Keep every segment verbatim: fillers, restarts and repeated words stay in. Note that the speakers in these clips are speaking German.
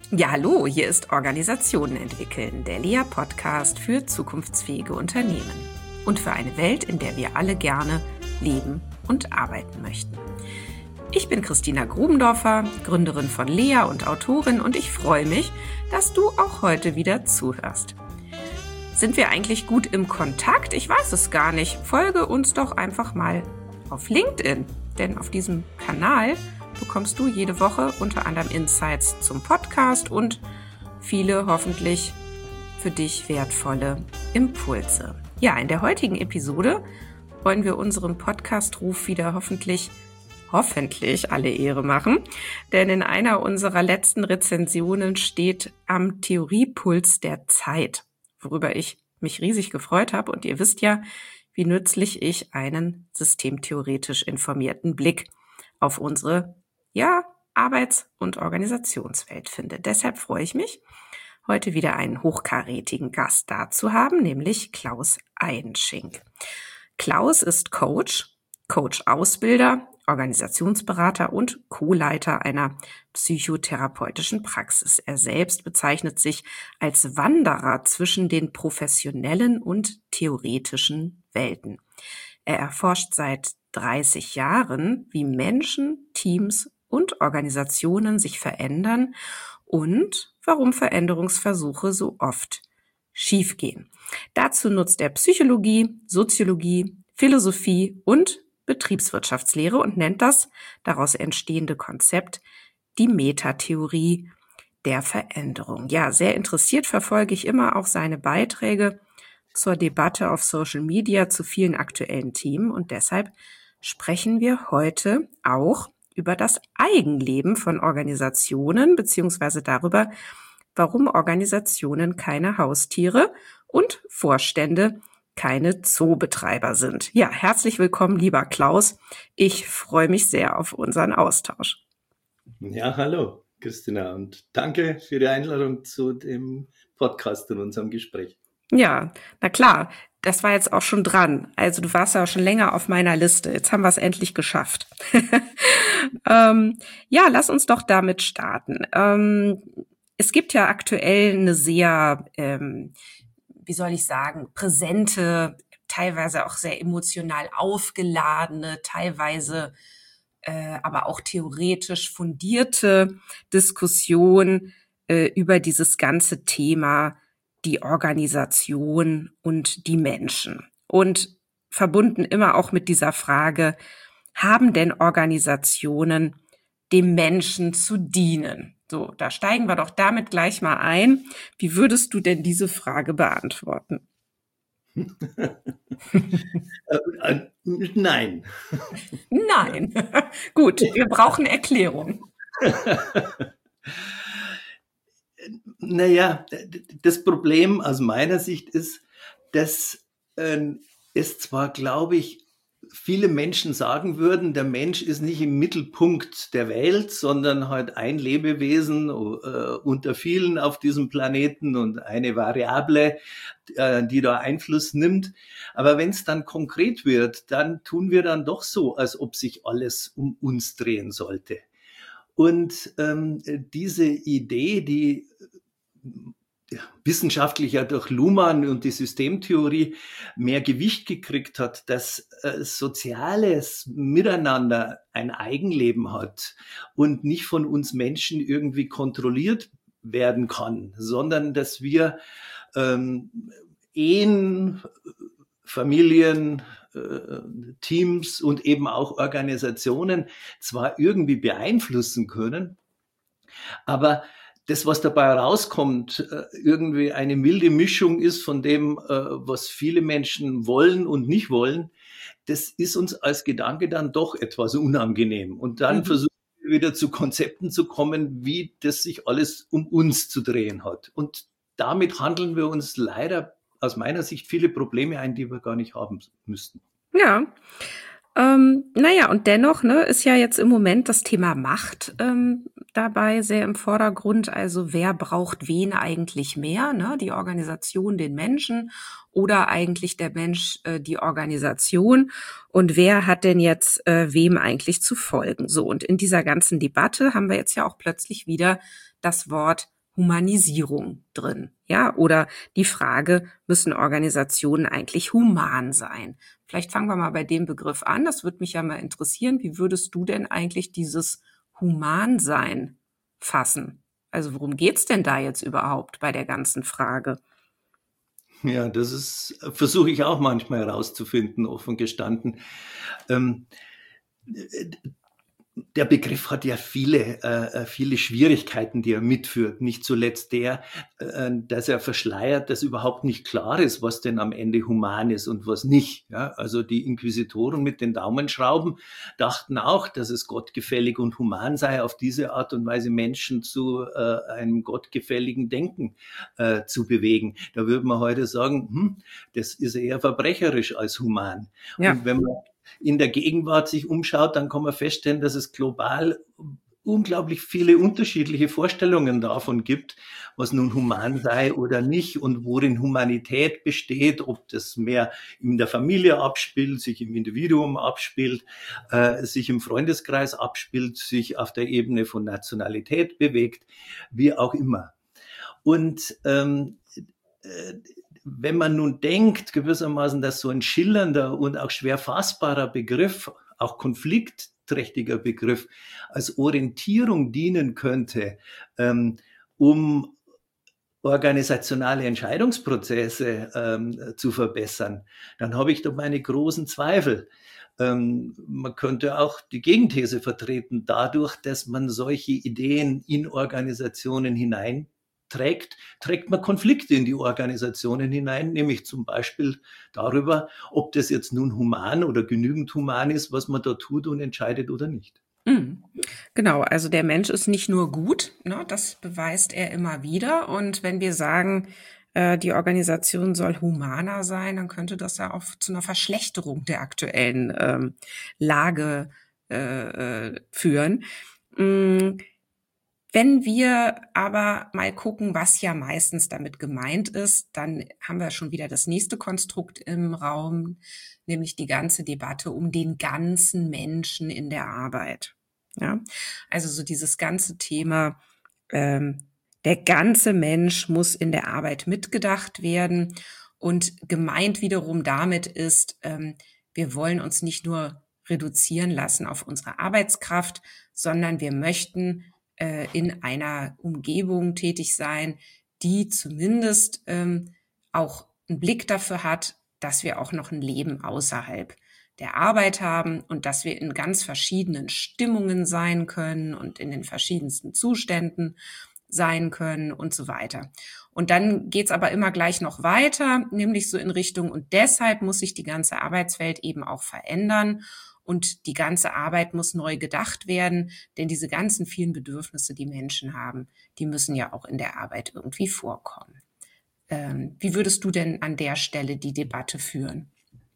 Ja, hallo, hier ist Organisationen entwickeln, der L E A-Podcast für zukunftsfähige Unternehmen und für eine Welt, in der wir alle gerne leben und arbeiten möchten. Ich bin Christina Grubendorfer, Gründerin von L E A und Autorin, und ich freue mich, dass du auch heute wieder zuhörst. Sind wir eigentlich gut im Kontakt? Ich weiß es gar nicht. Folge uns doch einfach mal auf LinkedIn, denn auf diesem Kanal bekommst du jede Woche unter anderem Insights zum Podcast und viele hoffentlich für dich wertvolle Impulse. Ja, in der heutigen Episode wollen wir unserem Podcast-Ruf wieder hoffentlich, hoffentlich alle Ehre machen, denn in einer unserer letzten Rezensionen steht am Theoriepuls der Zeit, worüber ich mich riesig gefreut habe, und ihr wisst ja, wie nützlich ich einen systemtheoretisch informierten Blick auf unsere ja, Arbeits- und Organisationswelt finde. Deshalb freue ich mich, heute wieder einen hochkarätigen Gast da zu haben, nämlich Klaus Eidenschink. Klaus ist Coach, Coach-Ausbilder, Organisationsberater und Co-Leiter einer psychotherapeutischen Praxis. Er selbst bezeichnet sich als Wanderer zwischen den professionellen und theoretischen Welten. Er erforscht seit dreißig Jahren, wie Menschen, Teams und Organisationen sich verändern und warum Veränderungsversuche so oft schiefgehen. Dazu nutzt er Psychologie, Soziologie, Philosophie und Betriebswirtschaftslehre und nennt das daraus entstehende Konzept die Metatheorie der Veränderung. Ja, sehr interessiert verfolge ich immer auch seine Beiträge zur Debatte auf Social Media zu vielen aktuellen Themen, und deshalb sprechen wir heute auch über das Eigenleben von Organisationen beziehungsweise darüber, warum Organisationen keine Haustiere und Vorstände keine Zoobetreiber sind. Ja, herzlich willkommen, lieber Klaus. Ich freue mich sehr auf unseren Austausch. Ja, hallo, Christina, und danke für die Einladung zu dem Podcast und unserem Gespräch. Ja, na klar, das war jetzt auch schon dran. Also du warst ja schon länger auf meiner Liste. Jetzt haben wir es endlich geschafft. ähm, ja, lass uns doch damit starten. Ähm, es gibt ja aktuell eine sehr, ähm, wie soll ich sagen, präsente, teilweise auch sehr emotional aufgeladene, teilweise äh, aber auch theoretisch fundierte Diskussion äh, über dieses ganze Thema die Organisation und die Menschen. Und verbunden immer auch mit dieser Frage, haben denn Organisationen dem Menschen zu dienen? So, da steigen wir doch damit gleich mal ein. Wie würdest du denn diese Frage beantworten? äh, äh, nein. Nein. Gut, wir brauchen Erklärung. Naja, das Problem aus meiner Sicht ist, dass äh, es zwar, glaube ich, viele Menschen sagen würden, der Mensch ist nicht im Mittelpunkt der Welt, sondern halt ein Lebewesen äh, unter vielen auf diesem Planeten und eine Variable, äh, die da Einfluss nimmt. Aber wenn es dann konkret wird, dann tun wir dann doch so, als ob sich alles um uns drehen sollte. Und ähm, diese Idee, die ja, wissenschaftlich ja durch Luhmann und die Systemtheorie mehr Gewicht gekriegt hat, dass äh, soziales Miteinander ein Eigenleben hat und nicht von uns Menschen irgendwie kontrolliert werden kann, sondern dass wir ähm, Ehen, Familien, Teams und eben auch Organisationen zwar irgendwie beeinflussen können, aber das, was dabei rauskommt, irgendwie eine milde Mischung ist von dem, was viele Menschen wollen und nicht wollen, das ist uns als Gedanke dann doch etwas unangenehm. Und dann mhm. versuchen wir wieder zu Konzepten zu kommen, wie das sich alles um uns zu drehen hat. Und damit handeln wir uns leider aus meiner Sicht viele Probleme ein, die wir gar nicht haben müssten. Ja, ähm, naja, und dennoch ne, ist ja jetzt im Moment das Thema Macht ähm, dabei sehr im Vordergrund. Also wer braucht wen eigentlich mehr? Ne? Die Organisation, den Menschen, oder eigentlich der Mensch, äh, die Organisation? Und wer hat denn jetzt äh, wem eigentlich zu folgen? So, und in dieser ganzen Debatte haben wir jetzt ja auch plötzlich wieder das Wort Humanisierung drin, ja? Oder die Frage, müssen Organisationen eigentlich human sein? Vielleicht fangen wir mal bei dem Begriff an. Das würde mich ja mal interessieren. Wie würdest du denn eigentlich dieses Humansein fassen? Also worum geht's denn da jetzt überhaupt bei der ganzen Frage? Ja, das ist, versuche ich auch manchmal herauszufinden, offen gestanden. Ähm, Der Begriff hat ja viele, äh, viele Schwierigkeiten, die er mitführt. Nicht zuletzt der, äh, dass er verschleiert, dass überhaupt nicht klar ist, was denn am Ende human ist und was nicht. Ja, also die Inquisitoren mit den Daumenschrauben dachten auch, dass es gottgefällig und human sei, auf diese Art und Weise Menschen zu äh, einem gottgefälligen Denken äh, zu bewegen. Da würde man heute sagen, hm, das ist eher verbrecherisch als human. Ja. Und wenn man in der Gegenwart sich umschaut, dann kann man feststellen, dass es global unglaublich viele unterschiedliche Vorstellungen davon gibt, was nun human sei oder nicht und worin Humanität besteht, ob das mehr in der Familie abspielt, sich im Individuum abspielt, äh, sich im Freundeskreis abspielt, sich auf der Ebene von Nationalität bewegt, wie auch immer. Und ähm, äh, wenn man nun denkt, gewissermaßen, dass so ein schillernder und auch schwer fassbarer Begriff, auch konfliktträchtiger Begriff, als Orientierung dienen könnte, ähm, um organisationale Entscheidungsprozesse ähm, zu verbessern, dann habe ich doch meine großen Zweifel. Ähm, man könnte auch die Gegenthese vertreten, dadurch, dass man solche Ideen in Organisationen hinein trägt, trägt man Konflikte in die Organisationen hinein, nämlich zum Beispiel darüber, ob das jetzt nun human oder genügend human ist, was man da tut und entscheidet oder nicht. Mhm. Genau, also der Mensch ist nicht nur gut, ne, das beweist er immer wieder. Und wenn wir sagen, äh, die Organisation soll humaner sein, dann könnte das ja auch zu einer Verschlechterung der aktuellen ähm, Lage äh, äh, führen. Mhm. Wenn wir aber mal gucken, was ja meistens damit gemeint ist, dann haben wir schon wieder das nächste Konstrukt im Raum, nämlich die ganze Debatte um den ganzen Menschen in der Arbeit. Ja, also so dieses ganze Thema, ähm, der ganze Mensch muss in der Arbeit mitgedacht werden. Und gemeint wiederum damit ist, ähm, wir wollen uns nicht nur reduzieren lassen auf unsere Arbeitskraft, sondern wir möchten in einer Umgebung tätig sein, die zumindest ähm, auch einen Blick dafür hat, dass wir auch noch ein Leben außerhalb der Arbeit haben und dass wir in ganz verschiedenen Stimmungen sein können und in den verschiedensten Zuständen sein können und so weiter. Und dann geht's aber immer gleich noch weiter, nämlich so in Richtung, und deshalb muss sich die ganze Arbeitswelt eben auch verändern. Und die ganze Arbeit muss neu gedacht werden, denn diese ganzen vielen Bedürfnisse, die Menschen haben, die müssen ja auch in der Arbeit irgendwie vorkommen. Ähm, wie würdest du denn an der Stelle die Debatte führen?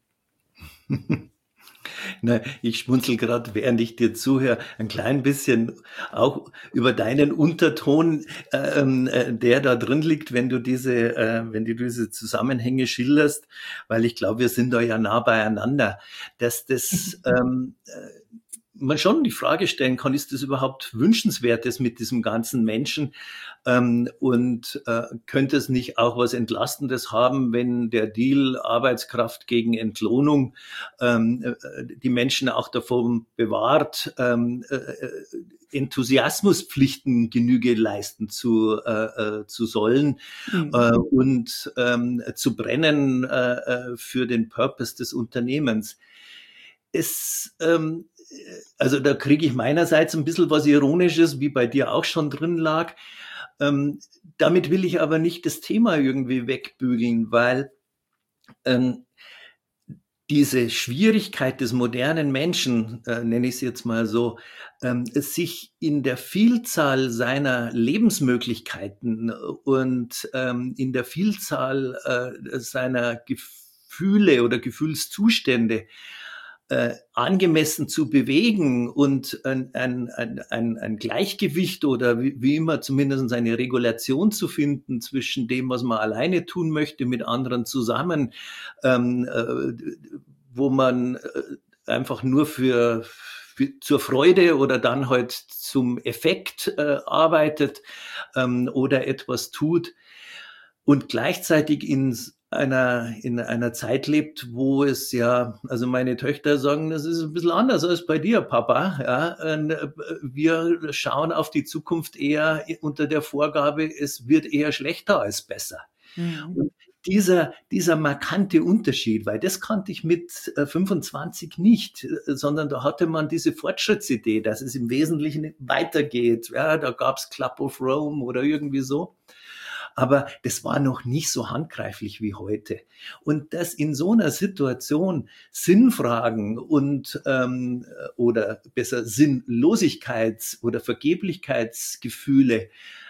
Na, ich schmunzel gerade, während ich dir zuhöre, ein klein bisschen auch über deinen Unterton, äh, der da drin liegt, wenn du diese, äh, wenn du diese Zusammenhänge schilderst, weil ich glaube, wir sind da ja nah beieinander, dass das ähm, man schon die Frage stellen kann, ist das überhaupt Wünschenswertes mit diesem ganzen Menschen? Ähm, und äh, könnte es nicht auch was Entlastendes haben, wenn der Deal Arbeitskraft gegen Entlohnung ähm, äh, die Menschen auch davon bewahrt, ähm, äh, Enthusiasmuspflichten Genüge leisten zu, äh, zu sollen mhm. äh, und ähm, zu brennen äh, für den Purpose des Unternehmens? Es, ähm, also da kriege ich meinerseits ein bisschen was Ironisches, wie bei dir auch schon drin lag. Ähm, damit will ich aber nicht das Thema irgendwie wegbügeln, weil ähm, diese Schwierigkeit des modernen Menschen, äh, nenne ich es jetzt mal so, ähm, sich in der Vielzahl seiner Lebensmöglichkeiten und ähm, in der Vielzahl äh, seiner Gefühle oder Gefühlszustände Äh, angemessen zu bewegen und ein, ein, ein, ein Gleichgewicht oder wie, wie immer zumindest eine Regulation zu finden zwischen dem, was man alleine tun möchte, mit anderen zusammen, ähm, äh, wo man äh, einfach nur für, für zur Freude oder dann halt zum Effekt äh, arbeitet ähm, oder etwas tut und gleichzeitig in einer, in einer Zeit lebt, wo es ja, also meine Töchter sagen, das ist ein bisschen anders als bei dir, Papa. Ja, und wir schauen auf die Zukunft eher unter der Vorgabe, es wird eher schlechter als besser. Mhm. Und dieser, dieser markante Unterschied, weil das kannte ich mit fünfundzwanzig nicht, sondern da hatte man diese Fortschrittsidee, dass es im Wesentlichen weitergeht. Ja, da gab's Club of Rome oder irgendwie so. Aber das war noch nicht so handgreiflich wie heute. Und dass in so einer Situation Sinnfragen und ähm, oder besser Sinnlosigkeits- oder Vergeblichkeitsgefühle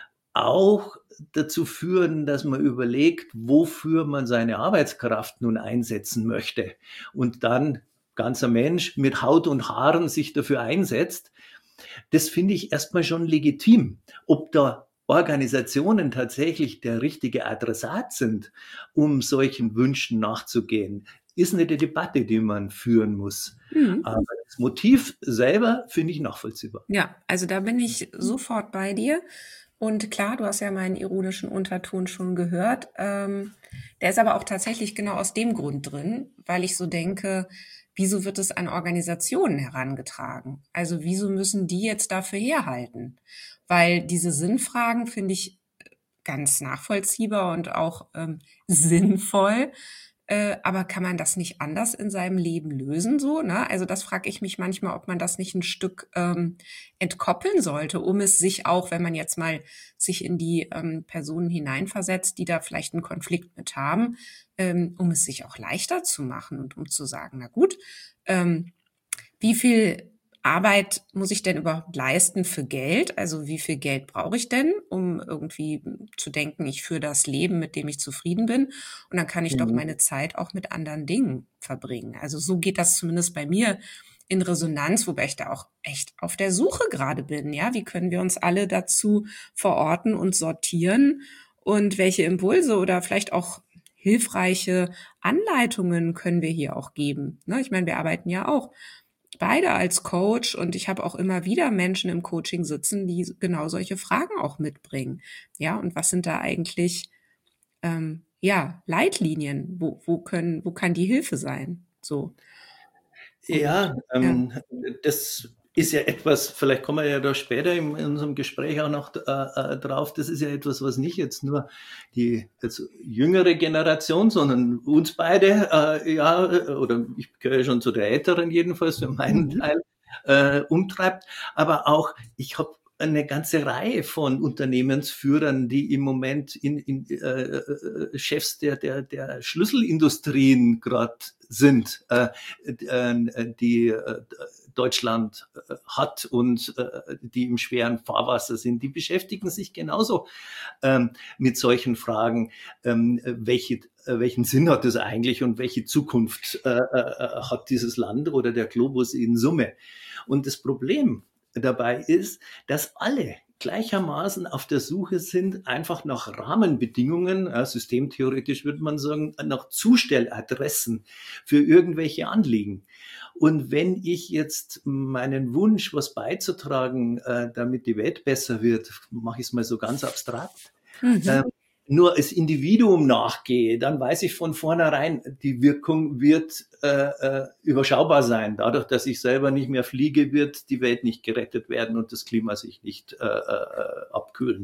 auch dazu führen, dass man überlegt, wofür man seine Arbeitskraft nun einsetzen möchte und dann ganzer Mensch mit Haut und Haaren sich dafür einsetzt, das finde ich erstmal schon legitim. Ob da Organisationen tatsächlich der richtige Adressat sind, um solchen Wünschen nachzugehen, ist eine Debatte, die man führen muss. Mhm. Aber das Motiv selber finde ich nachvollziehbar. Ja, also da bin ich sofort bei dir. Und klar, du hast ja meinen ironischen Unterton schon gehört. Ähm, der ist aber auch tatsächlich genau aus dem Grund drin, weil ich so denke, wieso wird es an Organisationen herangetragen? Also wieso müssen die jetzt dafür herhalten? Weil diese Sinnfragen finde ich ganz nachvollziehbar und auch ähm, sinnvoll. Äh, aber kann man das nicht anders in seinem Leben lösen so? Ne? Also das frage ich mich manchmal, ob man das nicht ein Stück ähm, entkoppeln sollte, um es sich auch, wenn man jetzt mal sich in die ähm, Personen hineinversetzt, die da vielleicht einen Konflikt mit haben, ähm, um es sich auch leichter zu machen und um zu sagen, na gut, ähm, wie viel Arbeit muss ich denn überhaupt leisten für Geld? Also wie viel Geld brauche ich denn, um irgendwie zu denken, ich führe das Leben, mit dem ich zufrieden bin? Und dann kann ich mhm. doch meine Zeit auch mit anderen Dingen verbringen. Also so geht das zumindest bei mir in Resonanz, wobei ich da auch echt auf der Suche gerade bin. Ja, wie können wir uns alle dazu verorten und sortieren? Und welche Impulse oder vielleicht auch hilfreiche Anleitungen können wir hier auch geben? Ne? Ich meine, wir arbeiten ja auch beide als Coach und ich habe auch immer wieder Menschen im Coaching sitzen, die genau solche Fragen auch mitbringen. Ja, und was sind da eigentlich ähm, ja Leitlinien? Wo, wo können, wo kann die Hilfe sein? So. Und, ja, ähm, ja, das ist ja etwas, vielleicht kommen wir ja da später in, in unserem Gespräch auch noch äh, drauf, das ist ja etwas, was nicht jetzt nur die jetzt jüngere Generation, sondern uns beide, äh, ja, oder ich gehöre schon zu der Älteren jedenfalls für meinen Teil, äh, umtreibt, aber auch, ich habe eine ganze Reihe von Unternehmensführern, die im Moment in, in äh, Chefs der, der, der Schlüsselindustrien gerade sind, äh, äh, die äh, Deutschland äh, hat und äh, die im schweren Fahrwasser sind. Die beschäftigen sich genauso ähm, mit solchen Fragen, ähm, welche, äh, welchen Sinn hat das eigentlich und welche Zukunft äh, äh, hat dieses Land oder der Globus in Summe. Und das Problem dabei ist, dass alle gleichermaßen auf der Suche sind, einfach nach Rahmenbedingungen, äh, systemtheoretisch würde man sagen, nach Zustelladressen für irgendwelche Anliegen. Und wenn ich jetzt meinen Wunsch, was beizutragen, äh, damit die Welt besser wird, mache ich es mal so ganz abstrakt, mhm. äh, nur als Individuum nachgehe, dann weiß ich von vornherein, die Wirkung wird äh, äh, überschaubar sein. Dadurch, dass ich selber nicht mehr fliege, wird die Welt nicht gerettet werden und das Klima sich nicht äh, äh, abkühlen.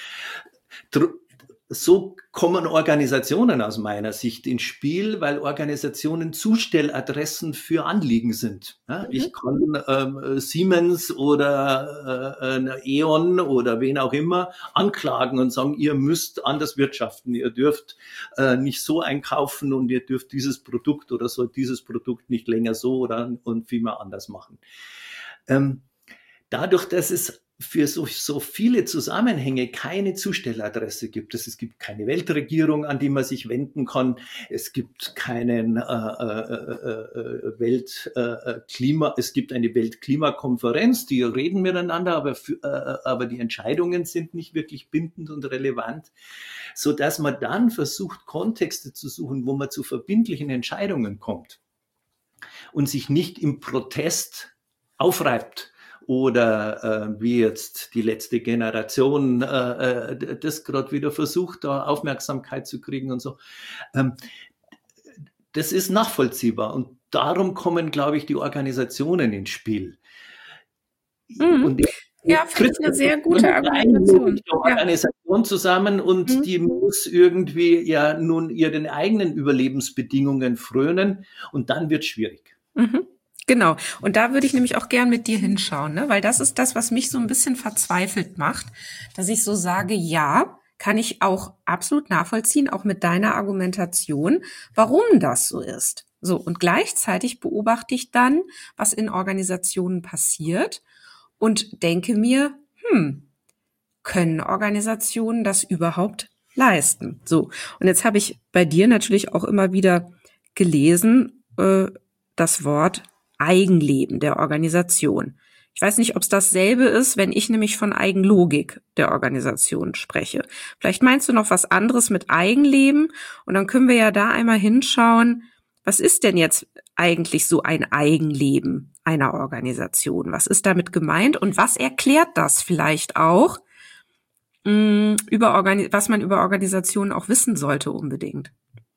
Dr- So kommen Organisationen aus meiner Sicht ins Spiel, weil Organisationen Zustelladressen für Anliegen sind. Ja, mhm. Ich kann ähm, Siemens oder äh, E.ON oder wen auch immer anklagen und sagen, ihr müsst anders wirtschaften, ihr dürft äh, nicht so einkaufen und ihr dürft dieses Produkt oder so dieses Produkt nicht länger so oder und vielmehr anders machen. Ähm, dadurch, dass es für so, so viele Zusammenhänge keine Zustelladresse gibt. Es, es gibt keine Weltregierung, an die man sich wenden kann. Es gibt keinen äh, äh, Weltklima. Äh, es gibt eine Weltklimakonferenz, die reden miteinander, aber, für, äh, aber die Entscheidungen sind nicht wirklich bindend und relevant, so dass man dann versucht, Kontexte zu suchen, wo man zu verbindlichen Entscheidungen kommt und sich nicht im Protest aufreibt oder äh, wie jetzt die letzte Generation äh, das gerade wieder versucht, da Aufmerksamkeit zu kriegen und so. Ähm, das ist nachvollziehbar und darum kommen, glaube ich, die Organisationen ins Spiel. Mhm. Und ja, finde ich eine sehr gute Argumentation. Die Organisation ja. zusammen und mhm. die muss irgendwie ja nun ihren eigenen Überlebensbedingungen frönen und dann wird es schwierig. Mhm. Genau. Und da würde ich nämlich auch gern mit dir hinschauen, ne? Weil das ist das, was mich so ein bisschen verzweifelt macht, dass ich so sage, ja, kann ich auch absolut nachvollziehen, auch mit deiner Argumentation, warum das so ist. So. Und gleichzeitig beobachte ich dann, was in Organisationen passiert und denke mir, hm, können Organisationen das überhaupt leisten? So. Und jetzt habe ich bei dir natürlich auch immer wieder gelesen, äh, das Wort Eigenleben der Organisation. Ich weiß nicht, ob es dasselbe ist, wenn ich nämlich von Eigenlogik der Organisation spreche. Vielleicht meinst du noch was anderes mit Eigenleben und dann können wir ja da einmal hinschauen, was ist denn jetzt eigentlich so ein Eigenleben einer Organisation? Was ist damit gemeint und was erklärt das vielleicht auch, mh, über Organi- was man über Organisationen auch wissen sollte unbedingt?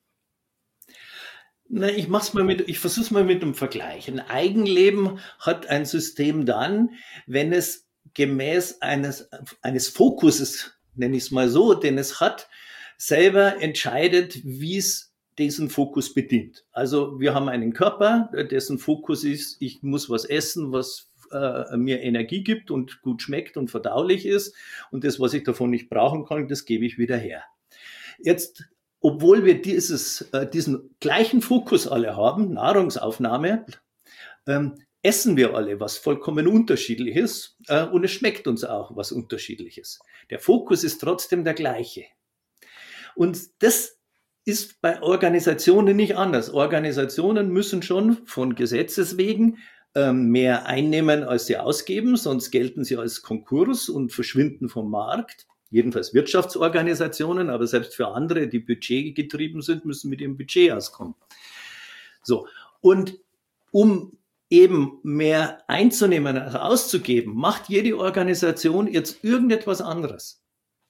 Na, ich mach's mal mit, ich versuch's mal mit einem Vergleich. Ein Eigenleben hat ein System dann, wenn es gemäß eines, eines Fokuses, nenne ich es mal so, den es hat, selber entscheidet, wie es diesen Fokus bedient. Also wir haben einen Körper, dessen Fokus ist, ich muss was essen, was äh, mir Energie gibt und gut schmeckt und verdaulich ist. Und das, was ich davon nicht brauchen kann, das gebe ich wieder her. Jetzt obwohl wir dieses, äh, diesen gleichen Fokus alle haben, Nahrungsaufnahme, ähm, essen wir alle was vollkommen Unterschiedliches äh, und es schmeckt uns auch was Unterschiedliches. Der Fokus ist trotzdem der gleiche. Und das ist bei Organisationen nicht anders. Organisationen müssen schon von Gesetzes wegen ähm, mehr einnehmen, als sie ausgeben, sonst gelten sie als Konkurs und verschwinden vom Markt. Jedenfalls Wirtschaftsorganisationen, aber selbst für andere, die budgetgetrieben sind, müssen mit ihrem Budget auskommen. So. Und um eben mehr einzunehmen als auszugeben, macht jede Organisation jetzt irgendetwas anderes.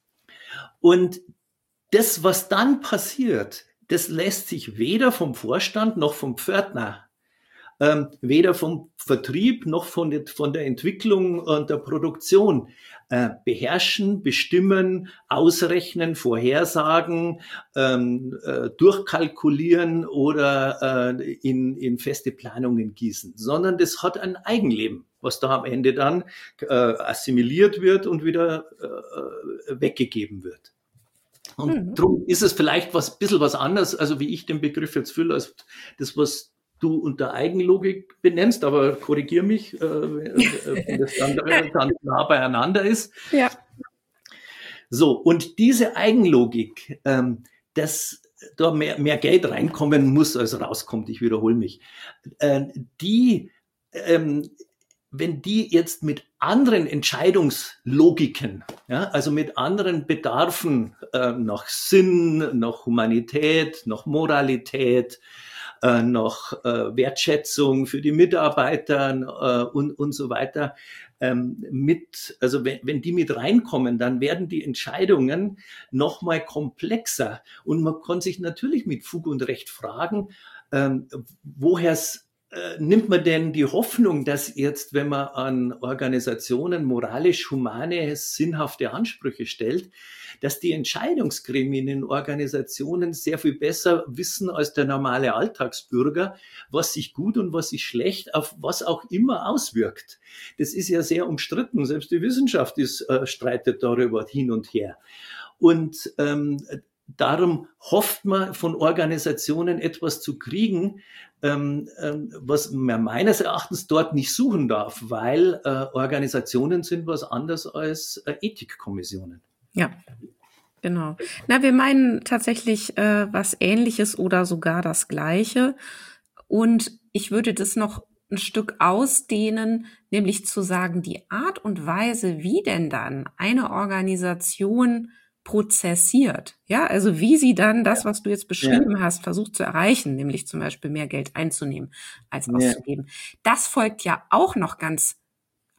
Und das, was dann passiert, das lässt sich weder vom Vorstand noch vom Pförtner, ähm, weder vom Vertrieb noch von der, von der Entwicklung und der Produktion äh, beherrschen, bestimmen, ausrechnen, vorhersagen, ähm, äh, durchkalkulieren oder äh, in, in feste Planungen gießen, sondern das hat ein Eigenleben, was da am Ende dann äh, assimiliert wird und wieder äh, weggegeben wird. Und mhm. darum ist es vielleicht was bisschen was anderes, also wie ich den Begriff jetzt fühle, als das, was du unter Eigenlogik benennst, aber korrigier mich, äh, wenn das dann ganz nah beieinander ist. Ja. So, und diese Eigenlogik, ähm, dass da mehr, mehr Geld reinkommen muss, als rauskommt, ich wiederhole mich, äh, die, ähm, wenn die jetzt mit anderen Entscheidungslogiken, ja, also mit anderen Bedarfen äh, nach Sinn, nach Humanität, nach Moralität, äh, nach äh, Wertschätzung für die Mitarbeiter äh, und, und so weiter, ähm, mit, also wenn, wenn die mit reinkommen, dann werden die Entscheidungen nochmal komplexer und man kann sich natürlich mit Fug und Recht fragen, ähm, woher es nimmt man denn die Hoffnung, dass jetzt, wenn man an Organisationen moralisch, humane, sinnhafte Ansprüche stellt, dass die Entscheidungsgremien in Organisationen sehr viel besser wissen als der normale Alltagsbürger, was sich gut und was sich schlecht auf was auch immer auswirkt. Das ist ja sehr umstritten. Selbst die Wissenschaft ist, äh, streitet darüber hin und her. Und ähm, darum hofft man von Organisationen etwas zu kriegen, ähm, ähm, was man meines Erachtens dort nicht suchen darf, weil äh, Organisationen sind was anderes als äh, Ethikkommissionen. Ja, genau. Na, wir meinen tatsächlich äh, was Ähnliches oder sogar das Gleiche. Und ich würde das noch ein Stück ausdehnen, nämlich zu sagen, die Art und Weise, wie denn dann eine Organisation prozessiert, ja, also wie sie dann das, was du jetzt beschrieben ja. hast, versucht zu erreichen, nämlich zum Beispiel mehr Geld einzunehmen als auszugeben. Ja. Das folgt ja auch noch ganz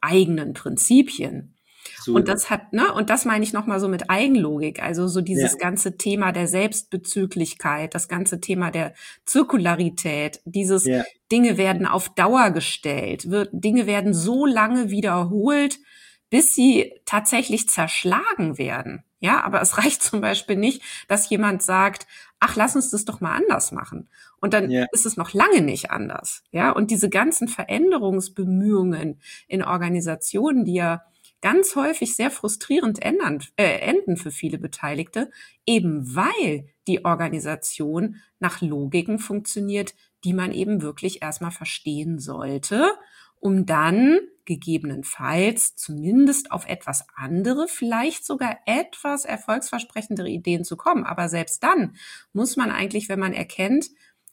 eigenen Prinzipien. So. Und das hat, ne, und das meine ich nochmal so mit Eigenlogik, also so dieses ja. ganze Thema der Selbstbezüglichkeit, das ganze Thema der Zirkularität, dieses ja. Dinge werden auf Dauer gestellt, wird, Dinge werden so lange wiederholt, bis sie tatsächlich zerschlagen werden. Ja, aber es reicht zum Beispiel nicht, dass jemand sagt, ach, lass uns das doch mal anders machen. Und dann ja. ist es noch lange nicht anders. Ja, und diese ganzen Veränderungsbemühungen in Organisationen, die ja ganz häufig sehr frustrierend ändern, äh, enden für viele Beteiligte, eben weil die Organisation nach Logiken funktioniert, die man eben wirklich erstmal verstehen sollte, um dann gegebenenfalls zumindest auf etwas andere, vielleicht sogar etwas erfolgsversprechendere Ideen zu kommen. Aber selbst dann muss man eigentlich, wenn man erkennt,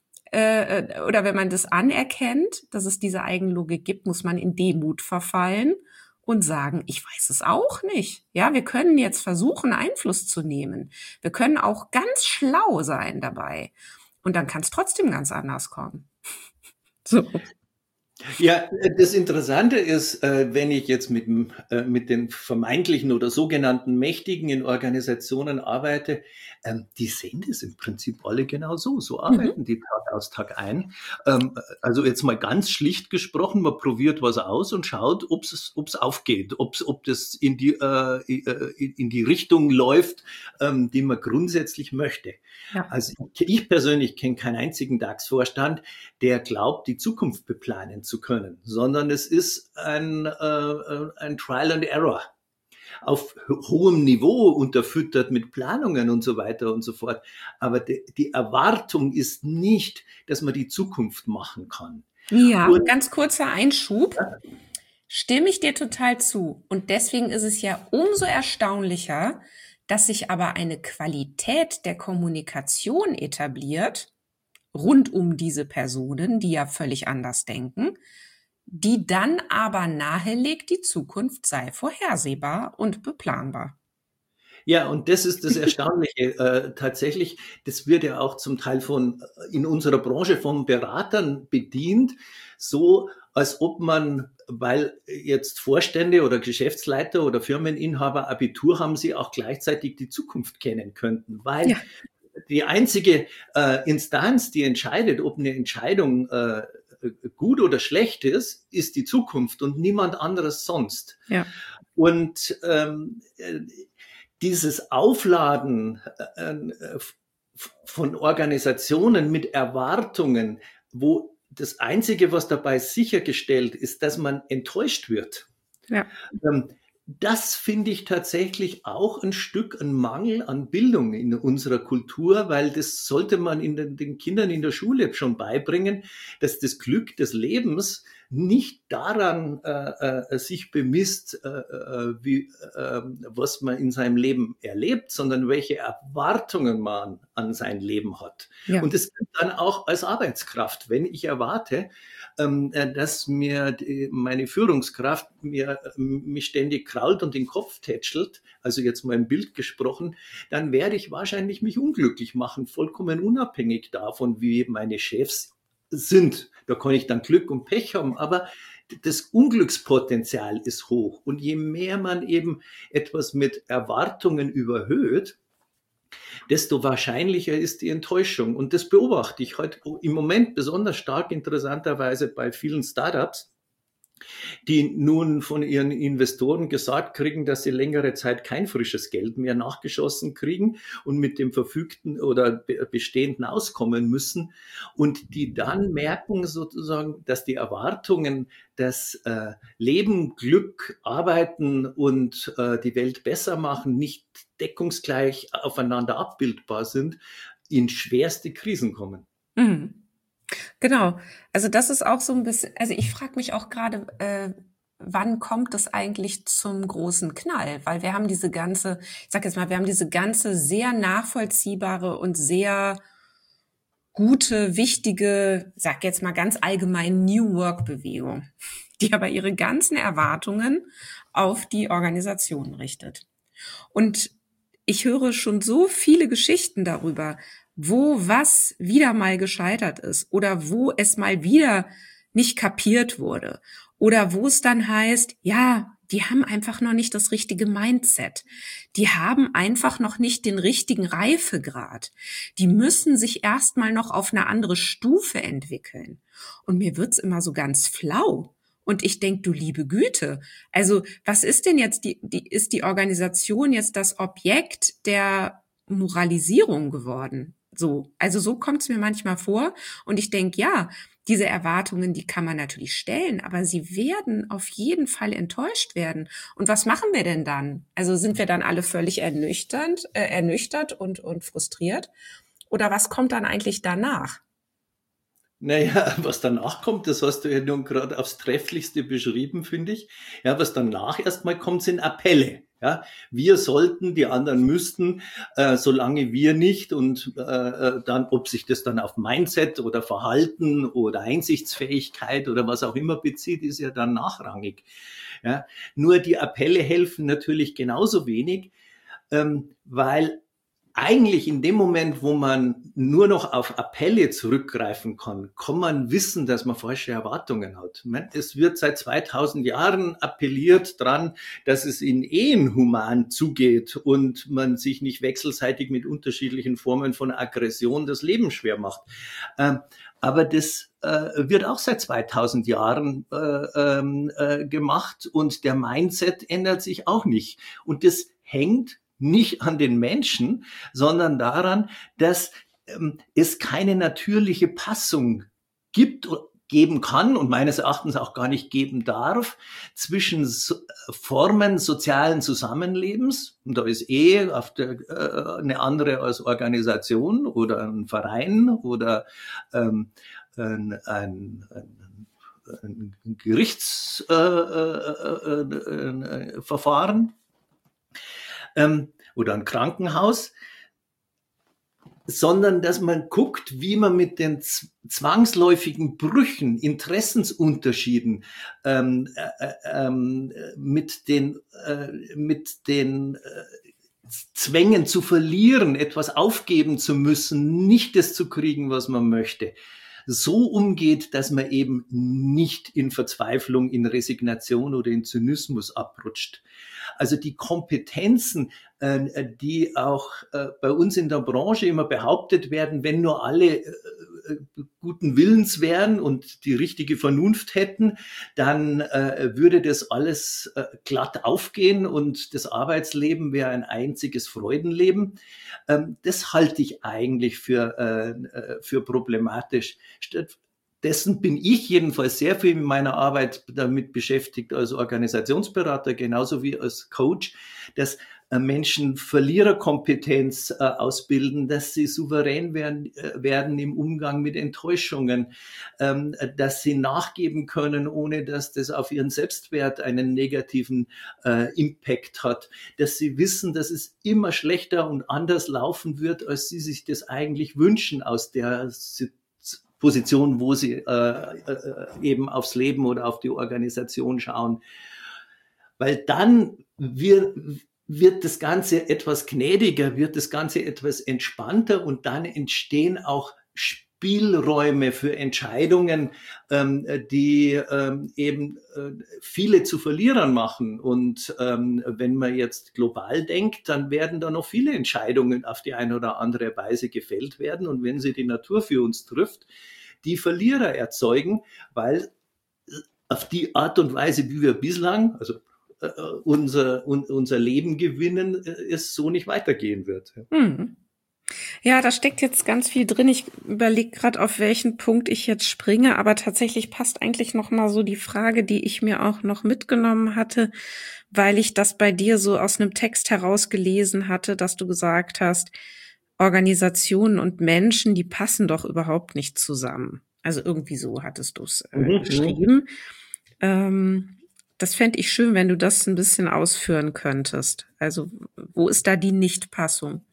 äh, oder wenn man das anerkennt, dass es diese Eigenlogik gibt, muss man in Demut verfallen und sagen, ich weiß es auch nicht. Ja, wir können jetzt versuchen, Einfluss zu nehmen. Wir können auch ganz schlau sein dabei. Und dann kann es trotzdem ganz anders kommen. So. Ja, das Interessante ist, wenn ich jetzt mit, mit den vermeintlichen oder sogenannten Mächtigen in Organisationen arbeite, die sehen das im Prinzip alle genau so. So arbeiten mhm. die Tag aus Tag ein. Also jetzt mal ganz schlicht gesprochen, man probiert was aus und schaut, ob es ob es aufgeht, ob's, ob das in die, in die Richtung läuft, die man grundsätzlich möchte. Ja. Also ich persönlich kenne keinen einzigen DAX-Vorstand, der glaubt, die Zukunft beplanen zu können, sondern es ist ein, äh, ein Trial and Error auf hohem Niveau, unterfüttert mit Planungen und so weiter und so fort. Aber die, die Erwartung ist nicht, dass man die Zukunft machen kann. Ja, und, ganz kurzer Einschub. Ja. Stimme ich dir total zu. Und deswegen ist es ja umso erstaunlicher, dass sich aber eine Qualität der Kommunikation etabliert, rund um diese Personen, die ja völlig anders denken, die dann aber nahelegt, die Zukunft sei vorhersehbar und beplanbar. Ja, und das ist das Erstaunliche. äh, tatsächlich, das wird ja auch zum Teil von in unserer Branche von Beratern bedient, so als ob man, weil jetzt Vorstände oder Geschäftsleiter oder Firmeninhaber Abitur haben, sie auch gleichzeitig die Zukunft kennen könnten, weil ja. die einzige äh, Instanz, die entscheidet, ob eine Entscheidung äh, gut oder schlecht ist, ist die Zukunft und niemand anderes sonst. Ja. Und ähm, dieses Aufladen äh, von Organisationen mit Erwartungen, wo das Einzige, was dabei sichergestellt ist, dass man enttäuscht wird. Ja. Ähm, Das finde ich tatsächlich auch ein Stück ein Mangel an Bildung in unserer Kultur, weil das sollte man in den, den Kindern in der Schule schon beibringen, dass das Glück des Lebens nicht daran äh, äh, sich bemisst, äh, äh, wie, äh, was man in seinem Leben erlebt, sondern welche Erwartungen man an sein Leben hat. Ja. Und das dann auch als Arbeitskraft, wenn ich erwarte, ähm, dass mir die, meine Führungskraft mir mich ständig krault und den Kopf tätschelt, also jetzt mal im Bild gesprochen, dann werde ich wahrscheinlich mich unglücklich machen, vollkommen unabhängig davon, wie meine Chefs sind. Da kann ich dann Glück und Pech haben, aber das Unglückspotenzial ist hoch. Und je mehr man eben etwas mit Erwartungen überhöht, desto wahrscheinlicher ist die Enttäuschung. Und das beobachte ich heute im Moment besonders stark, interessanterweise bei vielen Startups, die nun von ihren Investoren gesagt kriegen, dass sie längere Zeit kein frisches Geld mehr nachgeschossen kriegen und mit dem verfügten oder bestehenden auskommen müssen und die dann merken sozusagen, dass die Erwartungen, dass äh, Leben, Glück, Arbeiten und äh, die Welt besser machen nicht deckungsgleich aufeinander abbildbar sind, in schwerste Krisen kommen. Mhm. Genau, also das ist auch so ein bisschen, also ich frage mich auch gerade, äh, wann kommt es eigentlich zum großen Knall? Weil wir haben diese ganze, ich sag jetzt mal, wir haben diese ganze sehr nachvollziehbare und sehr gute, wichtige, sag jetzt mal ganz allgemein New Work-Bewegung, die aber ihre ganzen Erwartungen auf die Organisation richtet. Und ich höre schon so viele Geschichten darüber, wo was wieder mal gescheitert ist oder wo es mal wieder nicht kapiert wurde Oder wo es dann heißt, ja, die haben einfach noch nicht das richtige Mindset. Die haben einfach noch nicht den richtigen Reifegrad. Die müssen sich erstmal noch auf eine andere Stufe entwickeln. Und mir wird's immer so ganz flau. Und ich denke, du liebe Güte. Also was ist denn jetzt die, die, ist die Organisation jetzt das Objekt der Moralisierung geworden? So, also so kommt's mir manchmal vor. Und ich denke, ja, diese Erwartungen, die kann man natürlich stellen, aber sie werden auf jeden Fall enttäuscht werden. Und was machen wir denn dann? Also sind wir dann alle völlig ernüchternd, äh, ernüchtert und, und frustriert? Oder was kommt dann eigentlich danach? Naja, was danach kommt, das hast du ja nun gerade aufs Trefflichste beschrieben, finde ich. Ja, was danach erstmal kommt, sind Appelle. Ja, wir sollten, die anderen müssten, äh, solange wir nicht und äh, dann, ob sich das dann auf Mindset oder Verhalten oder Einsichtsfähigkeit oder was auch immer bezieht, ist ja dann nachrangig. Ja, nur die Appelle helfen natürlich genauso wenig, ähm, weil eigentlich in dem Moment, wo man nur noch auf Appelle zurückgreifen kann, kann man wissen, dass man falsche Erwartungen hat. Es wird seit zweitausend Jahren appelliert dran, dass es in Ehen human zugeht und man sich nicht wechselseitig mit unterschiedlichen Formen von Aggression das Leben schwer macht. Aber das wird auch seit zweitausend Jahren gemacht und der Mindset ändert sich auch nicht. Und das hängt nicht an den Menschen, sondern daran, dass ähm, es keine natürliche Passung gibt, geben kann und meines Erachtens auch gar nicht geben darf zwischen so, Formen sozialen Zusammenlebens. Und da ist Ehe auf der, äh, eine andere als Organisation oder ein Verein oder ähm, ein, ein, ein, ein Gerichtsverfahren. Äh, äh, äh, Ähm, oder ein Krankenhaus, sondern dass man guckt, wie man mit den z- zwangsläufigen Brüchen, Interessensunterschieden, ähm, äh, ähm, mit den, äh, mit den äh, Zwängen zu verlieren, etwas aufgeben zu müssen, nicht das zu kriegen, was man möchte, so umgeht, dass man eben nicht in Verzweiflung, in Resignation oder in Zynismus abrutscht. Also die Kompetenzen, äh, die auch äh, bei uns in der Branche immer behauptet werden, wenn nur alle äh, guten Willens wären und die richtige Vernunft hätten, dann äh, würde das alles äh, glatt aufgehen und das Arbeitsleben wäre ein einziges Freudenleben. Ähm, das halte ich eigentlich für, äh, für problematisch. Stattdessen bin ich jedenfalls sehr viel in meiner Arbeit damit beschäftigt als Organisationsberater, genauso wie als Coach, dass Menschen Verliererkompetenz äh, ausbilden, dass sie souverän werden, äh, werden im Umgang mit Enttäuschungen, ähm, dass sie nachgeben können, ohne dass das auf ihren Selbstwert einen negativen äh, Impact hat, dass sie wissen, dass es immer schlechter und anders laufen wird, als sie sich das eigentlich wünschen aus der Position, wo sie äh, äh, eben aufs Leben oder auf die Organisation schauen. Weil dann wir wird das Ganze etwas gnädiger, wird das Ganze etwas entspannter und dann entstehen auch Spielräume für Entscheidungen, ähm, die ähm, eben äh, viele zu Verlierern machen. Und ähm, wenn man jetzt global denkt, dann werden da noch viele Entscheidungen auf die eine oder andere Weise gefällt werden. Und wenn sie die Natur für uns trifft, die Verlierer erzeugen, weil auf die Art und Weise, wie wir bislang, also unser, unser Leben gewinnen, es so nicht weitergehen wird. Hm. Ja, da steckt jetzt ganz viel drin. Ich überlege gerade, auf welchen Punkt ich jetzt springe, aber tatsächlich passt eigentlich noch mal so die Frage, die ich mir auch noch mitgenommen hatte, weil ich das bei dir so aus einem Text herausgelesen hatte, dass du gesagt hast, Organisationen und Menschen, die passen doch überhaupt nicht zusammen. Also irgendwie so hattest du es äh, mhm. geschrieben. Ähm, Das fände ich schön, wenn du das ein bisschen ausführen könntest. Also wo ist da die Nichtpassung?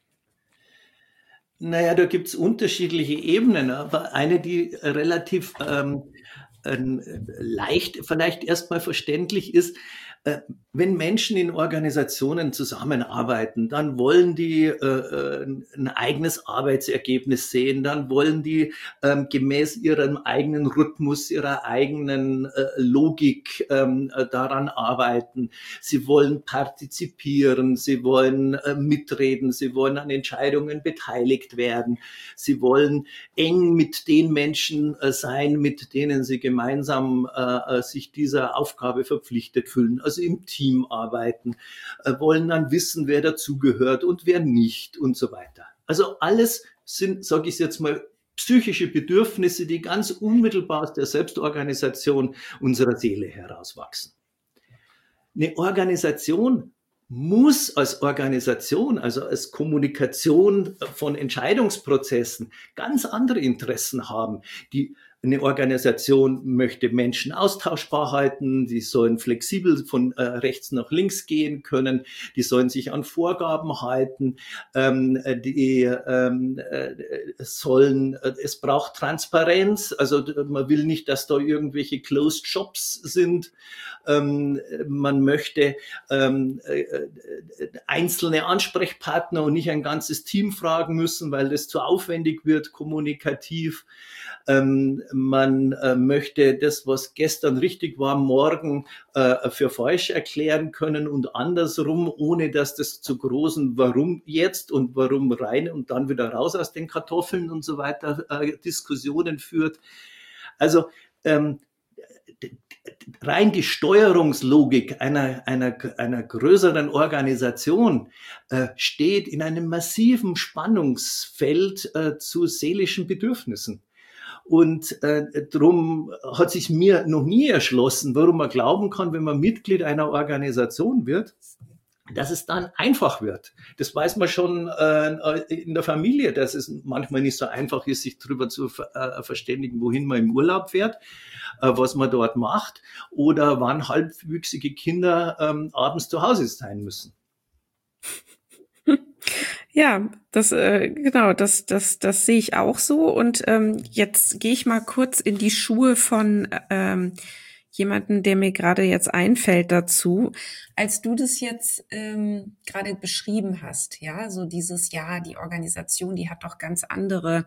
Naja, da gibt's unterschiedliche Ebenen, aber eine, die relativ ähm, äh, leicht vielleicht erstmal verständlich ist, äh, wenn Menschen in Organisationen zusammenarbeiten, dann wollen die äh, ein eigenes Arbeitsergebnis sehen, dann wollen die ähm, gemäß ihrem eigenen Rhythmus, ihrer eigenen äh, Logik ähm, äh, daran arbeiten. Sie wollen partizipieren, sie wollen äh, mitreden, sie wollen an Entscheidungen beteiligt werden, sie wollen eng mit den Menschen äh, sein, mit denen sie gemeinsam äh, sich dieser Aufgabe verpflichtet fühlen, also im Team arbeiten, äh, wollen dann wissen, wer dazugehört und wer nicht und so weiter. Also alles sind, sage ich jetzt mal, psychische Bedürfnisse, die ganz unmittelbar aus der Selbstorganisation unserer Seele herauswachsen. Eine Organisation muss als Organisation, also als Kommunikation von Entscheidungsprozessen, ganz andere Interessen haben. Die Eine Organisation möchte Menschen austauschbar halten, die sollen flexibel von äh, rechts nach links gehen können, die sollen sich an Vorgaben halten, ähm, die ähm, äh, sollen, äh, es braucht Transparenz, also man will nicht, dass da irgendwelche Closed Shops sind, ähm, man möchte ähm, äh, einzelne Ansprechpartner und nicht ein ganzes Team fragen müssen, weil das zu aufwendig wird, kommunikativ. Ähm, man äh, möchte das, was gestern richtig war, morgen äh, für falsch erklären können und andersrum, ohne dass das zu großen Warum jetzt und warum rein und dann wieder raus aus den Kartoffeln und so weiter äh, Diskussionen führt. Also ähm, rein die Steuerungslogik einer, einer, einer größeren Organisation äh, steht in einem massiven Spannungsfeld äh, zu seelischen Bedürfnissen. Und äh, darum hat sich mir noch nie erschlossen, warum man glauben kann, wenn man Mitglied einer Organisation wird, dass es dann einfach wird. Das weiß man schon äh, in der Familie, dass es manchmal nicht so einfach ist, sich darüber zu äh, verständigen, wohin man im Urlaub fährt, äh, was man dort macht oder wann halbwüchsige Kinder ähm, abends zu Hause sein müssen. Ja, das äh, genau, das das das sehe ich auch so. Und ähm, jetzt gehe ich mal kurz in die Schuhe von ähm, jemanden, der mir gerade jetzt einfällt dazu. Als du das jetzt ähm, gerade beschrieben hast, ja, so dieses Jahr, die Organisation, die hat doch ganz andere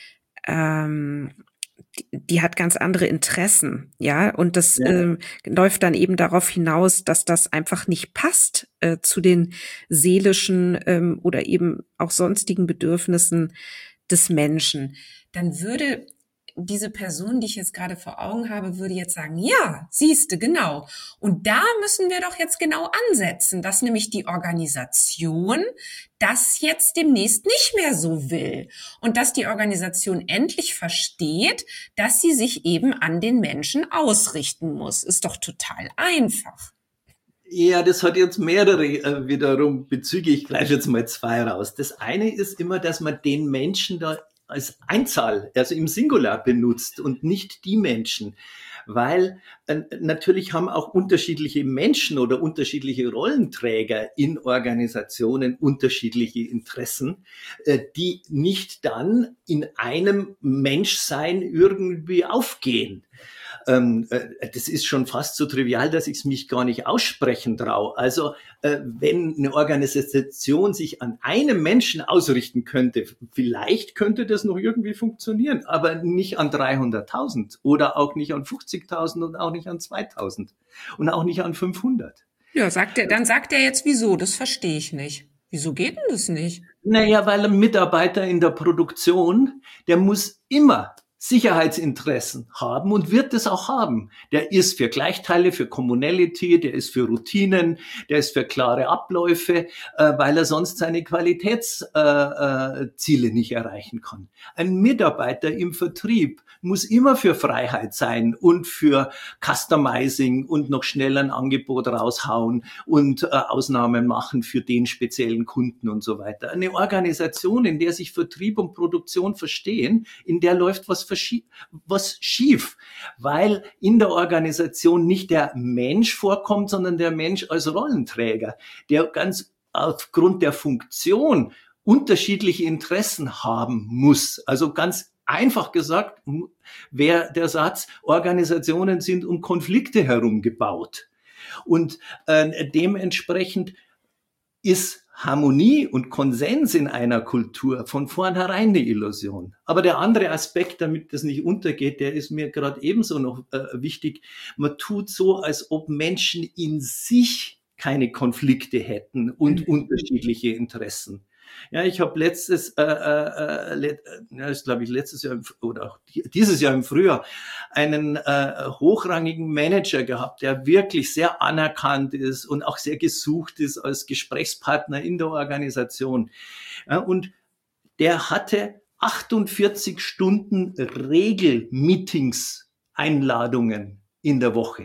ähm, Die, die hat ganz andere Interessen, ja, und das ja. ähm, läuft dann eben darauf hinaus, dass das einfach nicht passt äh, zu den seelischen ähm, oder eben auch sonstigen Bedürfnissen des Menschen. Dann würde diese Person, die ich jetzt gerade vor Augen habe, würde jetzt sagen, ja, siehste, genau. Und da müssen wir doch jetzt genau ansetzen, dass nämlich die Organisation das jetzt demnächst nicht mehr so will. Und dass die Organisation endlich versteht, dass sie sich eben an den Menschen ausrichten muss. Ist doch total einfach. Ja, das hat jetzt mehrere äh, wiederum Bezüge. Ich greife jetzt mal zwei raus. Das eine ist immer, dass man den Menschen da als Einzahl, also im Singular benutzt und nicht die Menschen, weil äh, natürlich haben auch unterschiedliche Menschen oder unterschiedliche Rollenträger in Organisationen unterschiedliche Interessen, äh, die nicht dann in einem Menschsein irgendwie aufgehen. Ähm, äh, das ist schon fast so trivial, dass ich es mich gar nicht aussprechen traue. Also äh, wenn eine Organisation sich an einem Menschen ausrichten könnte, vielleicht könnte das noch irgendwie funktionieren, aber nicht an dreihunderttausend oder auch nicht an fünfzigtausend und auch nicht an zweitausend und auch nicht an fünfhundert. Ja, sagt er, dann sagt er jetzt, wieso? Das verstehe ich nicht. Wieso geht denn das nicht? Naja, weil ein Mitarbeiter in der Produktion, der muss immer Sicherheitsinteressen haben und wird es auch haben. Der ist für Gleichteile, für Commonality, der ist für Routinen, der ist für klare Abläufe, äh, weil er sonst seine Qualitätsziele äh, äh, nicht erreichen kann. Ein Mitarbeiter im Vertrieb muss immer für Freiheit sein und für Customizing und noch schnell ein Angebot raushauen und äh, Ausnahmen machen für den speziellen Kunden und so weiter. Eine Organisation, in der sich Vertrieb und Produktion verstehen, in der läuft was was schief, weil in der Organisation nicht der Mensch vorkommt, sondern der Mensch als Rollenträger, der ganz aufgrund der Funktion unterschiedliche Interessen haben muss. Also ganz einfach gesagt wäre der Satz, Organisationen sind um Konflikte herum gebaut. Und äh, dementsprechend ist Harmonie und Konsens in einer Kultur von vornherein eine Illusion. Aber der andere Aspekt, damit das nicht untergeht, der ist mir gerade ebenso noch äh, wichtig. Man tut so, als ob Menschen in sich keine Konflikte hätten und mhm. unterschiedliche Interessen. Ja, ich habe letztes, äh, äh, let, ja, ist glaube ich letztes Jahr im, oder auch dieses Jahr im Frühjahr einen äh, hochrangigen Manager gehabt, der wirklich sehr anerkannt ist und auch sehr gesucht ist als Gesprächspartner in der Organisation. Ja, und der hatte achtundvierzig Stunden Regelmeetings, Einladungen in der Woche.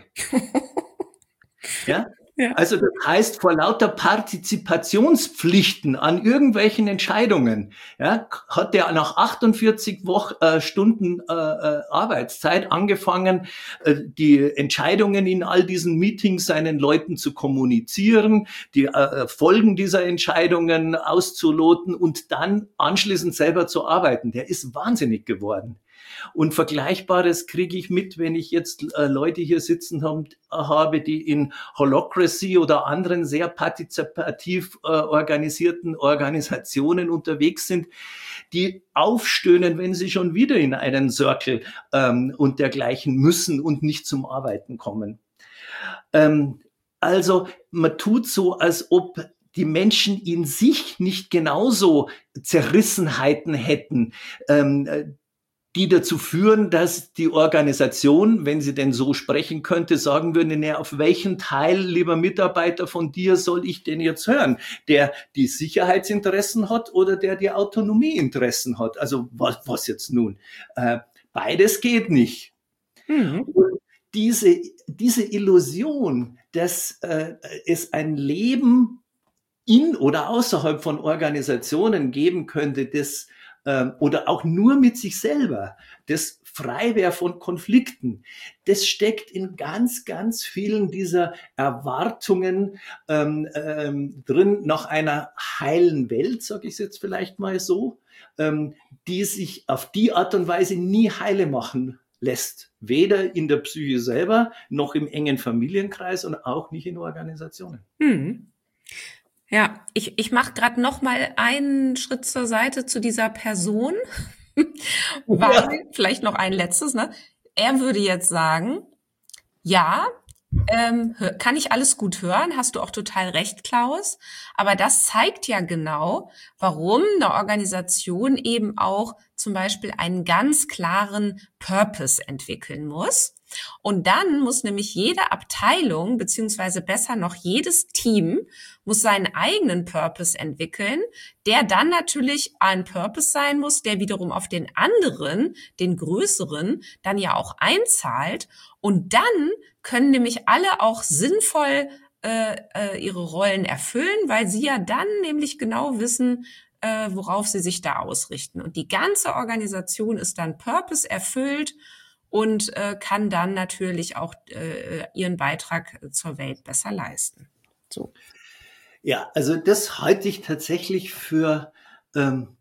Ja? Ja. Also das heißt, vor lauter Partizipationspflichten an irgendwelchen Entscheidungen, ja, hat der nach achtundvierzig Woch, äh, Stunden äh, Arbeitszeit angefangen, äh, die Entscheidungen in all diesen Meetings seinen Leuten zu kommunizieren, die äh, Folgen dieser Entscheidungen auszuloten und dann anschließend selber zu arbeiten. Der ist wahnsinnig geworden. Und Vergleichbares kriege ich mit, wenn ich jetzt äh, Leute hier sitzen hab, habe, die in Holacracy oder anderen sehr partizipativ äh, organisierten Organisationen unterwegs sind, die aufstöhnen, wenn sie schon wieder in einen Circle ähm, und dergleichen müssen und nicht zum Arbeiten kommen. Ähm, also man tut so, als ob die Menschen in sich nicht genauso Zerrissenheiten hätten, ähm, die dazu führen, dass die Organisation, wenn sie denn so sprechen könnte, sagen würde, ne, auf welchen Teil, lieber Mitarbeiter, von dir soll ich denn jetzt hören? Der die Sicherheitsinteressen hat oder der die Autonomieinteressen hat? Also was, was jetzt nun? Äh, beides geht nicht. Mhm. Und diese, diese Illusion, dass äh, es ein Leben in oder außerhalb von Organisationen geben könnte, das oder auch nur mit sich selber, das frei wäre von Konflikten, das steckt in ganz, ganz vielen dieser Erwartungen ähm, ähm, drin nach einer heilen Welt, sage ich es jetzt vielleicht mal so, ähm, die sich auf die Art und Weise nie heile machen lässt. Weder in der Psyche selber, noch im engen Familienkreis und auch nicht in Organisationen. Hm. Ja, ich, ich mache gerade noch mal einen Schritt zur Seite zu dieser Person, weil, ja. vielleicht noch ein letztes, ne? Er würde jetzt sagen, ja, ähm, kann ich alles gut hören, hast du auch total recht, Klaus, aber das zeigt ja genau, warum eine Organisation eben auch zum Beispiel einen ganz klaren Purpose entwickeln muss. Und dann muss nämlich jede Abteilung, beziehungsweise besser noch jedes Team, muss seinen eigenen Purpose entwickeln, der dann natürlich ein Purpose sein muss, der wiederum auf den anderen, den größeren, dann ja auch einzahlt. Und dann können nämlich alle auch sinnvoll äh, äh, ihre Rollen erfüllen, weil sie ja dann nämlich genau wissen, äh, worauf sie sich da ausrichten. Und die ganze Organisation ist dann Purpose erfüllt und äh, kann dann natürlich auch äh, ihren Beitrag zur Welt besser leisten. So. Ja, also das halte ich tatsächlich für, ähm,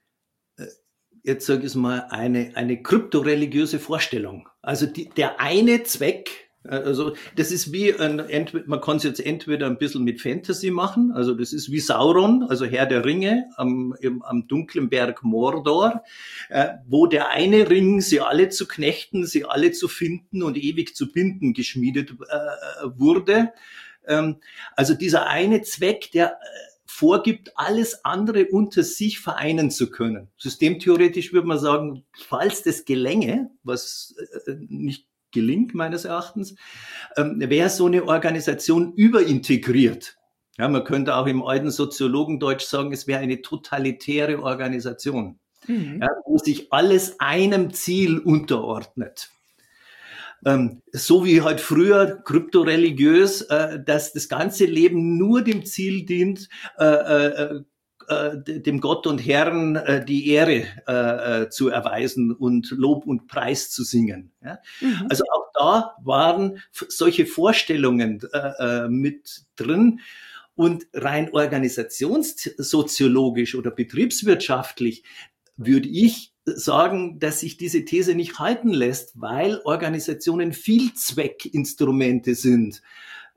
jetzt sage ich es mal, eine, eine kryptoreligiöse Vorstellung. Also die, der eine Zweck, also das ist wie, ein, entweder, man kann es jetzt entweder ein bisschen mit Fantasy machen, also das ist wie Sauron, also Herr der Ringe am, im, am dunklen Berg Mordor, äh, wo der eine Ring, sie alle zu knechten, sie alle zu finden und ewig zu binden geschmiedet äh, wurde. Ähm, also dieser eine Zweck, der äh, vorgibt, alles andere unter sich vereinen zu können. Systemtheoretisch würde man sagen, falls das gelänge, was äh, nicht gelingt meines Erachtens, ähm, wäre so eine Organisation überintegriert. Ja, man könnte auch im alten Soziologendeutsch sagen, es wäre eine totalitäre Organisation, mhm. ja, wo sich alles einem Ziel unterordnet. Ähm, so wie halt früher kryptoreligiös, äh, dass das ganze Leben nur dem Ziel dient, äh, äh, dem Gott und Herrn äh, die Ehre äh, zu erweisen und Lob und Preis zu singen. Ja? Mhm. Also auch da waren solche Vorstellungen äh, mit drin. Und rein organisationssoziologisch oder betriebswirtschaftlich würde ich sagen, dass sich diese These nicht halten lässt, weil Organisationen Vielzweckinstrumente sind.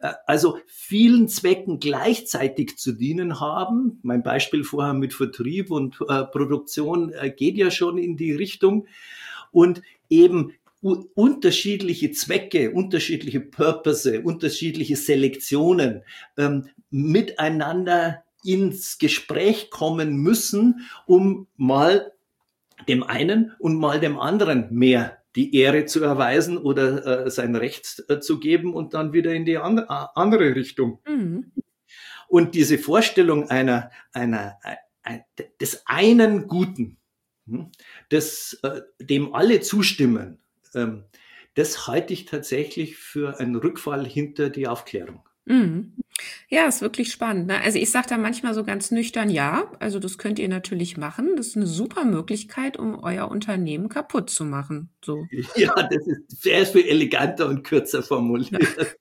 also vielen Zwecken gleichzeitig zu dienen haben. Mein Beispiel vorher mit Vertrieb und äh, Produktion äh, geht ja schon in die Richtung. Und eben u- unterschiedliche Zwecke, unterschiedliche Purpose, unterschiedliche Selektionen ähm, miteinander ins Gespräch kommen müssen, um mal dem einen und mal dem anderen mehr die Ehre zu erweisen oder äh, sein Recht äh, zu geben und dann wieder in die an, äh, andere Richtung. Mhm. Und diese Vorstellung einer, einer, ein, des einen Guten, hm, des, äh, dem alle zustimmen, ähm, das halte ich tatsächlich für einen Rückfall hinter die Aufklärung. Mhm. Ja, ist wirklich spannend. Ne? Also ich sage da manchmal so ganz nüchtern, ja, also das könnt ihr natürlich machen. Das ist eine super Möglichkeit, um euer Unternehmen kaputt zu machen. So. Ja, das ist sehr viel eleganter und kürzer formuliert.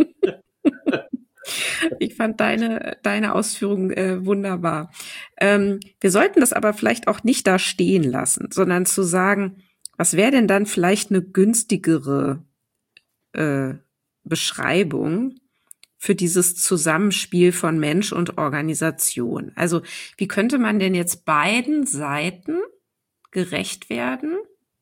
Ich fand deine, deine Ausführungen äh, wunderbar. Ähm, wir sollten das aber vielleicht auch nicht da stehen lassen, sondern zu sagen, was wäre denn dann vielleicht eine günstigere äh, Beschreibung für dieses Zusammenspiel von Mensch und Organisation? Also wie könnte man denn jetzt beiden Seiten gerecht werden?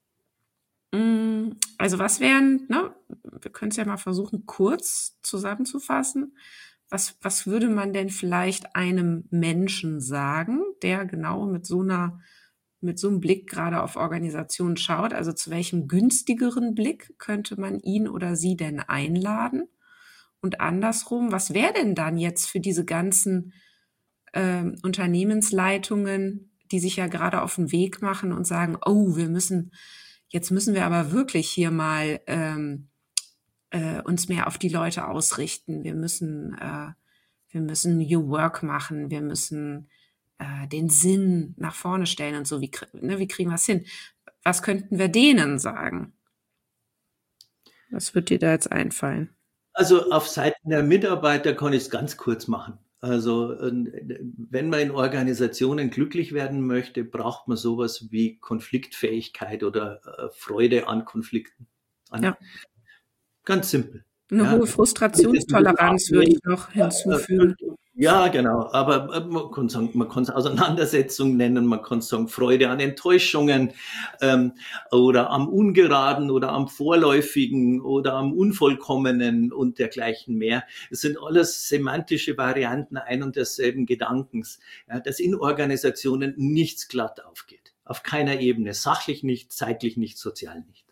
Also was wären, ne, wir können es ja mal versuchen, kurz zusammenzufassen. Was, was würde man denn vielleicht einem Menschen sagen, der genau mit so einer, mit so einem Blick gerade auf Organisationen schaut? Also zu welchem günstigeren Blick könnte man ihn oder sie denn einladen? Und andersrum, was wäre denn dann jetzt für diese ganzen äh, Unternehmensleitungen, die sich ja gerade auf den Weg machen und sagen, oh, wir müssen, jetzt müssen wir aber wirklich hier mal ähm, äh, uns mehr auf die Leute ausrichten. Wir müssen, äh, wir müssen New Work machen. Wir müssen äh, den Sinn nach vorne stellen und so. Wie, ne, wie kriegen wir es hin? Was könnten wir denen sagen? Was wird dir da jetzt einfallen? Also auf Seiten der Mitarbeiter kann ich es ganz kurz machen. Also wenn man in Organisationen glücklich werden möchte, braucht man sowas wie Konfliktfähigkeit oder äh, Freude an Konflikten. An, Ja. Ganz simpel. Eine ja. hohe Frustrationstoleranz würde ich noch hinzufügen. Ja, genau. Aber man kann sagen, man kann es Auseinandersetzung nennen, man kann sagen Freude an Enttäuschungen ähm, oder am Ungeraden oder am Vorläufigen oder am Unvollkommenen und dergleichen mehr. Es sind alles semantische Varianten ein und desselben Gedankens, ja, dass in Organisationen nichts glatt aufgeht. Auf keiner Ebene. Sachlich nicht, zeitlich nicht, sozial nicht.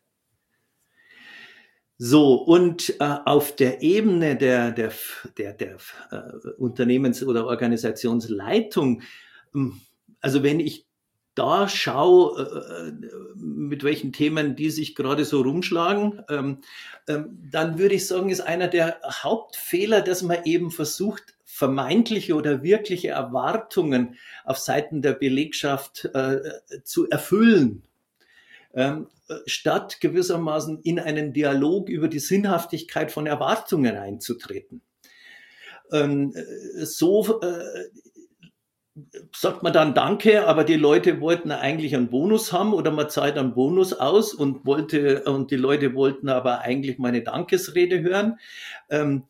So, und äh, auf der Ebene der, der, der, der äh, Unternehmens- oder Organisationsleitung, also wenn ich da schaue, äh, mit welchen Themen die sich gerade so rumschlagen, ähm, ähm, dann würde ich sagen, ist einer der Hauptfehler, dass man eben versucht, vermeintliche oder wirkliche Erwartungen auf Seiten der Belegschaft äh, zu erfüllen. Ähm, statt gewissermaßen in einen Dialog über die Sinnhaftigkeit von Erwartungen einzutreten. Ähm, so äh, sagt man dann Danke, aber die Leute wollten eigentlich einen Bonus haben oder man zahlt einen Bonus aus und wollte und die Leute wollten aber eigentlich meine Dankesrede hören. Ähm,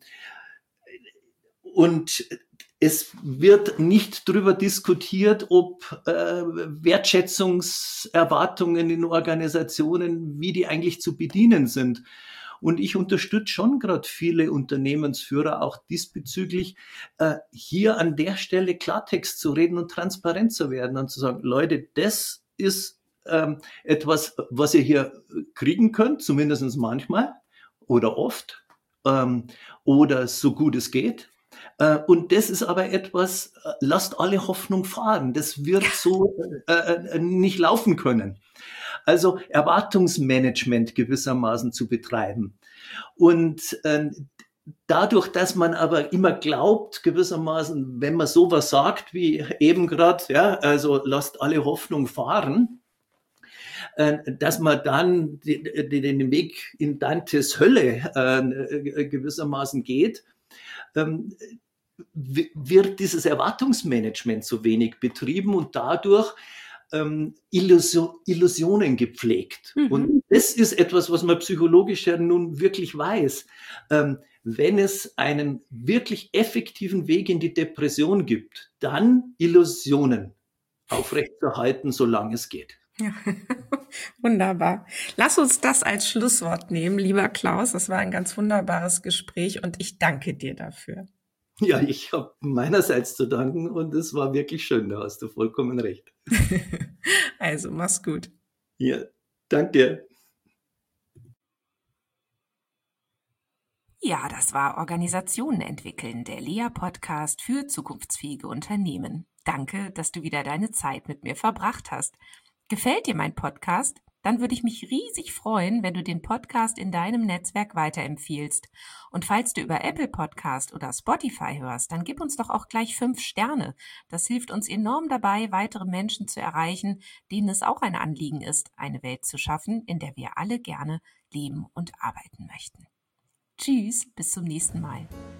und es wird nicht darüber diskutiert, ob äh, Wertschätzungserwartungen in Organisationen, wie die eigentlich zu bedienen sind. Und ich unterstütze schon gerade viele Unternehmensführer auch diesbezüglich, äh, hier an der Stelle Klartext zu reden und transparent zu werden und zu sagen, Leute, das ist ähm, etwas, was ihr hier kriegen könnt, zumindest manchmal oder oft ähm, oder so gut es geht. Und das ist aber etwas, lasst alle Hoffnung fahren. Das wird so äh, nicht laufen können. Also Erwartungsmanagement gewissermaßen zu betreiben. Und äh, dadurch, dass man aber immer glaubt, gewissermaßen, wenn man sowas sagt, wie eben gerade, ja, also lasst alle Hoffnung fahren, äh, dass man dann die, die, den Weg in Dantes Hölle äh, gewissermaßen geht, ähm, wird dieses Erwartungsmanagement so wenig betrieben und dadurch ähm, Illusion, Illusionen gepflegt. Mhm. Und das ist etwas, was man psychologisch ja nun wirklich weiß. Ähm, wenn es einen wirklich effektiven Weg in die Depression gibt, dann Illusionen aufrechtzuerhalten, solange es geht. Ja. Wunderbar. Lass uns das als Schlusswort nehmen, lieber Klaus. Das war ein ganz wunderbares Gespräch und ich danke dir dafür. Ja, ich habe meinerseits zu danken und es war wirklich schön, da hast du vollkommen recht. Also, mach's gut. Ja, danke dir. Ja, das war Organisationen entwickeln, der L E A-Podcast für zukunftsfähige Unternehmen. Danke, dass du wieder deine Zeit mit mir verbracht hast. Gefällt dir mein Podcast? Dann würde ich mich riesig freuen, wenn du den Podcast in deinem Netzwerk weiterempfiehlst. Und falls du über Apple Podcast oder Spotify hörst, dann gib uns doch auch gleich fünf Sterne. Das hilft uns enorm dabei, weitere Menschen zu erreichen, denen es auch ein Anliegen ist, eine Welt zu schaffen, in der wir alle gerne leben und arbeiten möchten. Tschüss, bis zum nächsten Mal.